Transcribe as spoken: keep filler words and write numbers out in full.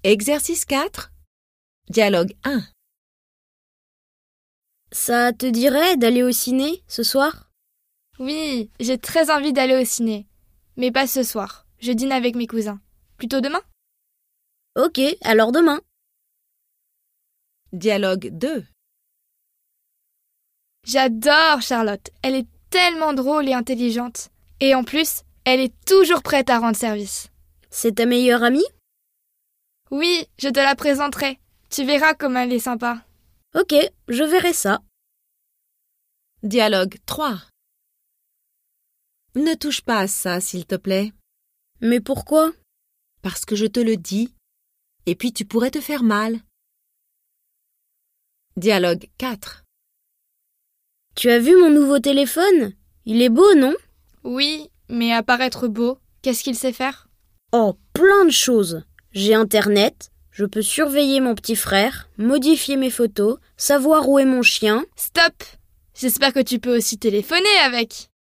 Exercice quatre. Dialogue un. Ça te dirait d'aller au ciné ce soir? Oui, j'ai très envie d'aller au ciné. Mais pas ce soir. Je dîne avec mes cousins. Plutôt demain? Ok, alors demain. Dialogue deux. J'adore Charlotte. Elle est tellement drôle et intelligente. Et en plus, elle est toujours prête à rendre service. C'est ta meilleure amie? Oui, je te la présenterai. Tu verras comme elle est sympa. Ok, je verrai ça. Dialogue trois. Ne touche pas à ça, s'il te plaît. Mais pourquoi? Parce que je te le dis, et puis tu pourrais te faire mal. Dialogue quatre. Tu as vu mon nouveau téléphone? Il est beau, non? Oui, mais à paraître beau, qu'est-ce qu'il sait faire? Oh, plein de choses. J'ai Internet, je peux surveiller mon petit frère, modifier mes photos, savoir où est mon chien. Stop! J'espère que tu peux aussi téléphoner avec.